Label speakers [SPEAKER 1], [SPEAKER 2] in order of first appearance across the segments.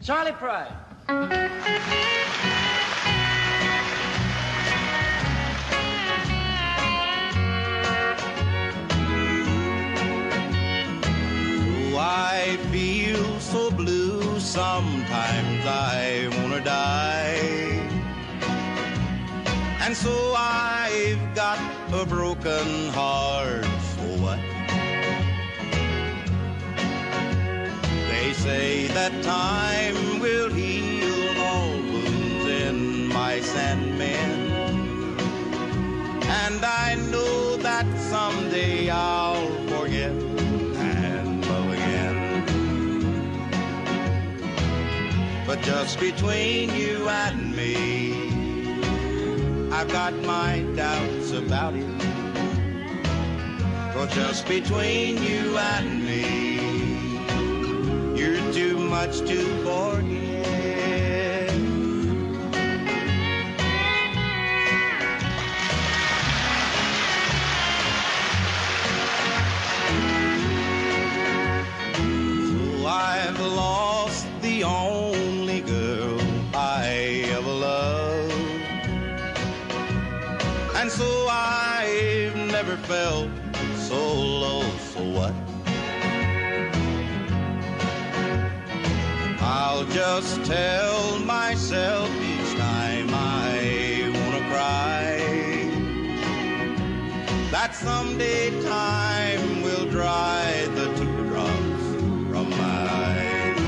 [SPEAKER 1] Charlie Pride.
[SPEAKER 2] I feel so blue, sometimes I wanna die. And so I've got a broken heart, so what? They say that time will heal all wounds in my Sandman. And I know that someday I'll forget and love again. But just between you and me, I've got my doubts about it. For just between you and me, you're too much to forget. So I've lost the only girl I ever loved. And so I've never felt so low, so what? I'll just tell myself each time I wanna cry that someday time will dry the teardrops from my eyes.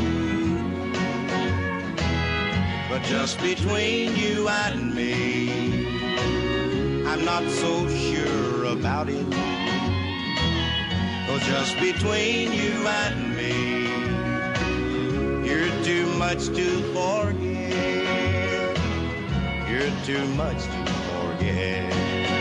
[SPEAKER 2] But just between you and me, I'm not so sure about it. Oh, just between you and me, you're too much to forget. You're too much to forget.